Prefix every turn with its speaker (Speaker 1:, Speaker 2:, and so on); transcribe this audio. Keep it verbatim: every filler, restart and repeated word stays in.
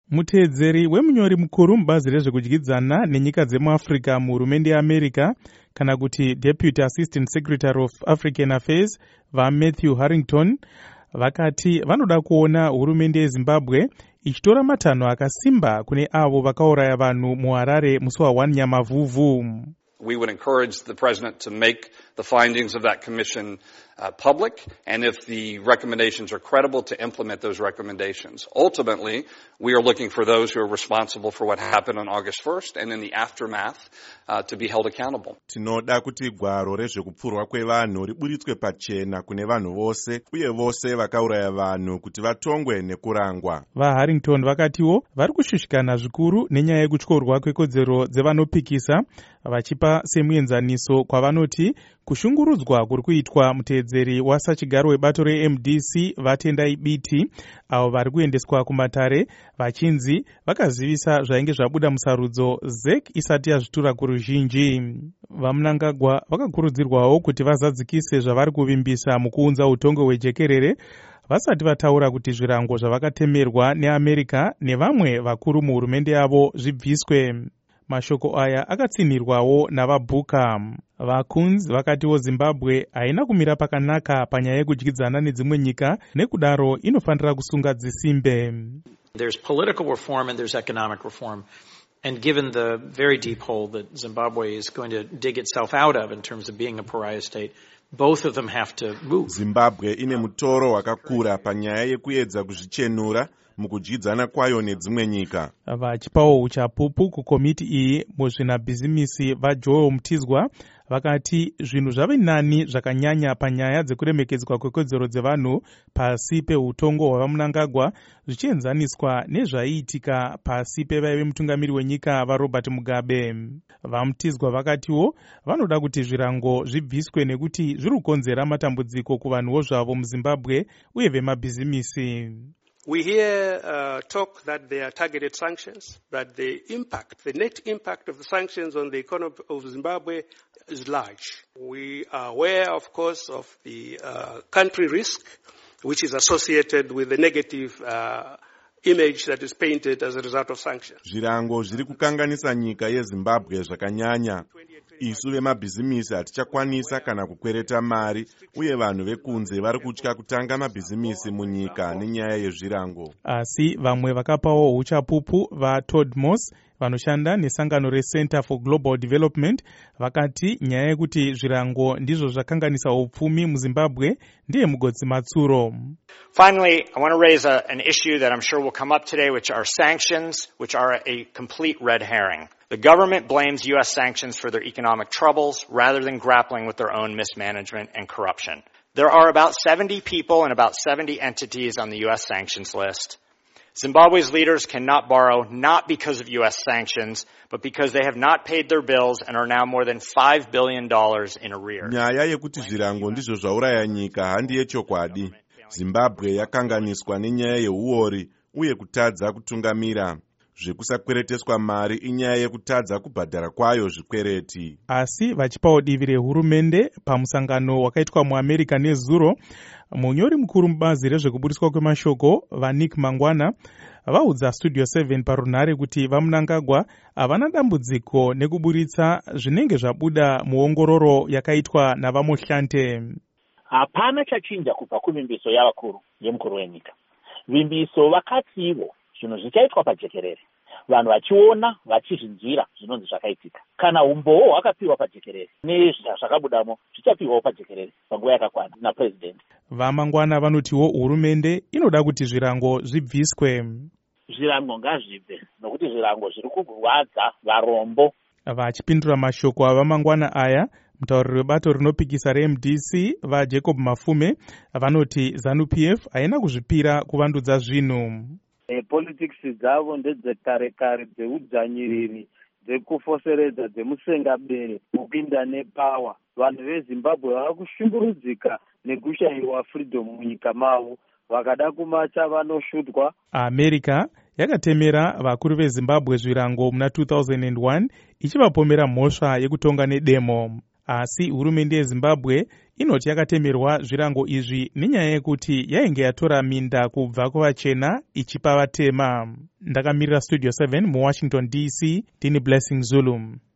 Speaker 1: Muteedzeri wemunyori mukuru mubazi rezvekudyidzana nenyika dzemuafrica muhurumende yeAmerica kana kuti Deputy Assistant Secretary of African Affairs vaMatthew Harrington vakati vanoda kuona hurumende yeZimbabwe ichitora matanho akasimba kune avo vakauraya vanhu muHarare musi wa first Nyamavhuvhu.
Speaker 2: We would encourage the President to make the findings of that commission uh, public, and if the recommendations are credible, to implement those recommendations. Ultimately, we are looking for those who are responsible for what happened on August first, and in the aftermath, uh, to be held accountable.
Speaker 3: Tinoda kuti gwaro rezvekupfurwa kwevanhu riburitswe pachena kune vanhu vose, uye vose vakauraya vanhu kuti vatongwe nekurangwa.
Speaker 1: VaHarrington vakatiwo vari kushushikana zvikuru nenyaya yekutyorwa kwekodzero dzevanopikisa, vachipa semuenzaniso kwavanoti kushungurudzwa kuri kuitwa muteedzeri wasachigaro webato reM D C Vatendai Biti avo vari kuendeswa kumatare vachinzi vakazivisa zvainge zvabuda musarudzo Z E C isati yazvitura kuruzhinji. VaMnangagwa vakakurudzirwawo kuti vazadzikise zvavari kuvimbisa mukuunza utongo hwejekerere vasati vataura kuti zvirango zvavakatemerwa neAmerica nevamwe vakuru muhurumende yavo zvibviswe. Mashoko aya akatsinirwawo navaBhuka. VaKunzi vakatiwo Zimbabwe haina kumira pakanaka panyaya yekudyidzana nedzimwe nyika, nekudaro inofanira kusunga dzisimbe.
Speaker 4: There's political reform and there's economic reform. And given the very deep hole that Zimbabwe is going to dig itself out of in terms of being a pariah state, both of them have to move.
Speaker 3: Zimbabwe ine mutoro wakakura panyaya yekuedza kuzvichenura mukudyidzana kwayo nedzimwe nyika.
Speaker 1: Vachipawo uchapupu kukomiti iyi muzvinabhizimisi vaJoel Mutizwa vakati zvinhu zvave nani zvakanyanya panyaya dzekuremekedzwa kwekodzero dzevanhu pasi peutongo hwavaMnangagwa zvichienzaniswa nezvaiitika pasi pevaive mutungamiri wenyika vaRobert Mugabe. VaMutizwa vakatiwo vanoda kuti zvirango zvibviswe nekuti zviri kukonzera matambudziko kuvanhuwo zvavo muZimbabwe uye vemabhizimisi.
Speaker 5: We hear uh, talk that there are targeted sanctions, that the impact, the net impact of the sanctions on the economy of Zimbabwe is large. We are aware, of course, of the uh, country risk, which is associated with the negative uh, image that is painted as a result of sanctions.
Speaker 3: Zvirango zviri kukanganisa nyika yeZimbabwe zvakanyanya. Isu vemabhizimisi hatichakwanisa kana kukwereta mari, uye vanhu vekunze vari kutya kutanga mabhizimisi munyika nenyaya yezvirango.
Speaker 1: Asi vamwe vakapawo uchapupu vaTodd Moss vanoshanda nesangano reCenter for Global Development vakati nyaya yekuti zvirango ndizvo zvakanganisa upfumi muZimbabwe ndiye mugodzi matsuro.
Speaker 6: Finally, I want to raise a, an issue that I'm sure will come up today, which are sanctions, which are a complete red herring. The government blames U S sanctions for their economic troubles rather than grappling with their own mismanagement and corruption. There are about seventy people and about seventy entities on the U S sanctions list. Zimbabwe's leaders cannot borrow not because of U S sanctions, but because they have not paid their bills and are now more than five billion dollars in arrears.
Speaker 3: Nyaya yekuti zvirango ndizvo zvauraya nyika handiye chokwadi. Zimbabwe yakanganiswa nenyaya yeuori uye kutadza kutungamira. Zvekusakwereteswa mari inyaya yekutadza kubhadhara kwayo zvikwereti.
Speaker 1: Asi vachipawo divi rehurumende pamusangano wakaitwa muAmerica nezuro, munyori mukuru mubazi rezvekuburiswa kwemashoko vaNick Mangwana vaudza Studio seven parunhare kuti vaMnangagwa havana dambudziko nekuburitsa zvinenge zvabuda muongororo yakaitwa navaMohlante.
Speaker 7: Hapana chachinja kubva kuvimbiso yavakuru yemukuru wenyika. Vimbiso vakatiwo zvinhu zvichaitwa pajekerere, vanhu vachiona vachizvinzvira zvinonzi zvakaitika. Kana umbowo hwakapiwa pajekerere nezvakabudamo zvichapiwawo pajekerere panguva yakakwana naPresident.
Speaker 1: VaMangwana vanotiwo hurumende inoda kuti zvirango zvibviswe.
Speaker 7: Zvirango ngazvibve nokuti zvirango zviri kurwadza varombo.
Speaker 1: Vachipindura mashoko avaMangwana aya, mutauriri webato rinopikisa reM D C vaJacob Mafume vanoti ZANU-P F haina kuzvipira kuvandudza zvinhu.
Speaker 8: E, politics dzavo ndedzekare kare dzeudzanyiriri dzekufoseredza dzemusengabere kupinda nepower. Vanhu veZimbabwe vava kushungurudzika nekushayiwa freedom munyika mavo, vakada kumacha vanoshutwa. America
Speaker 1: yakatemera vakuru veZimbabwe zvirango muna two thousand one ichivapomera mhosva yekutonga nedemo. Asi hurumende yeZimbabwe inoti yakatemerwa zvirango izvi nenyaya yekuti yainge yatora minda kubva kuvachena ichipa vatema. Ndakamirira Studio seven muWashington D C, Tini Blessing Zulu.